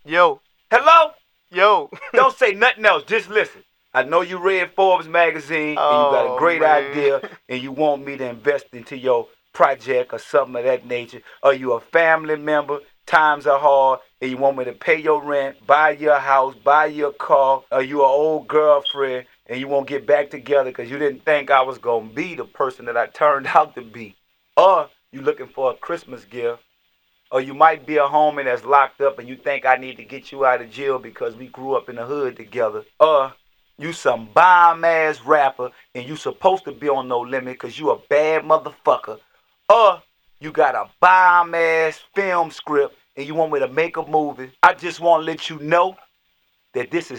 Yo. Hello? Yo. Don't say nothing else. Just listen. I know you read Forbes magazine and you got a Oh, great man. idea and you want me to invest into your project or something of that nature. Or you a family member, times are hard, and you want me to pay your rent, buy your house, buy your car, or you an old girlfriend and you won't get back together because you didn't think I was going to be the person that I turned out to be. Or you looking for a Christmas gift, or you might be a homie that's locked up and you think I need to get you out of jail because we grew up in the hood together. Or you some bomb ass rapper and you supposed to be on No Limit because you a bad motherfucker. Or you got a bomb ass film script and you want me to make a movie. I just want to let you know that this is